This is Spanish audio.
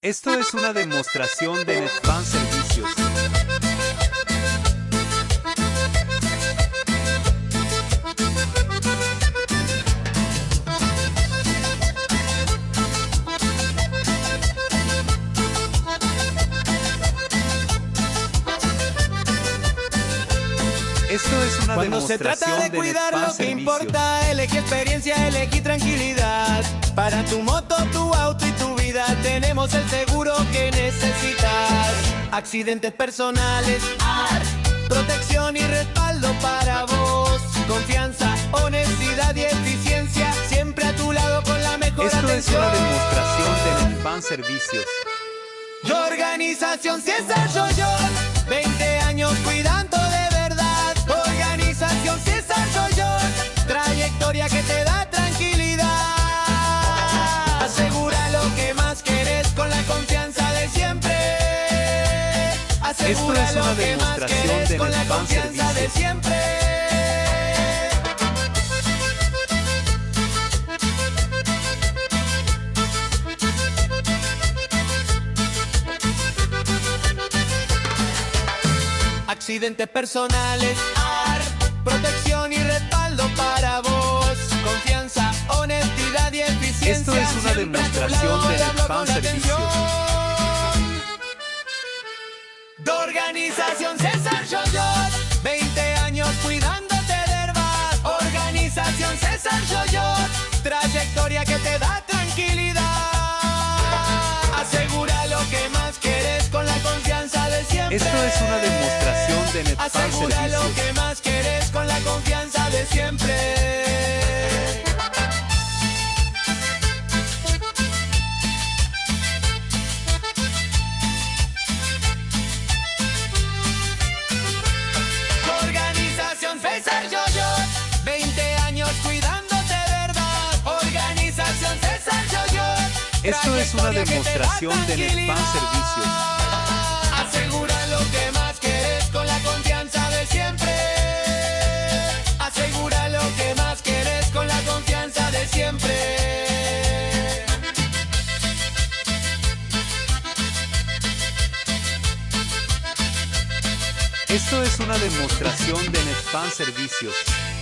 Esto es una demostración de Netfan Servicios. Esto es una Cuando se trata de cuidar lo que importa, elegí experiencia, elegí tranquilidad. Para tu moto, tu auto y tu vida tenemos el seguro que necesitas. Accidentes personales, protección y respaldo para vos. Confianza, honestidad y eficiencia, siempre a tu lado con la mejor atención. Esto es una demostración de Netfan Servicios. Organización César Yoyon, 20 años cuidando de verdad. Organización César Yoyon, trayectoria que te da tranquilidad. Asegura lo que más querés con la confianza de siempre. Asegura Esto es una lo que más demostración querés de con la Netfan confianza de Servicios. siempre. Accidentes personales, protección y respaldo para vos. Confianza, honestidad y eficiencia. Esto es una siempre a tu demostración lado, de le hablo Netfan con Servicios. atención. De Organización César Yoyon, 20 años cuidándote de verdad. Organización César Yoyon, trayectoria que te da tranquilidad. Asegura lo que más querés con la confianza de siempre. Esto es una demostración de Netfan Asegura lo Servicios. que más querés con la confianza de siempre. Organización César Yoyon, 20 años cuidándote de verdad. Organización César Yoyon, Esto es una trayectoria que te da demostración de Netfan tranquilidad. Servicios. Asegura lo que más querés con la confianza de siempre. Asegura lo que más querés con la confianza de siempre. Esto es una demostración de Netfan Servicios.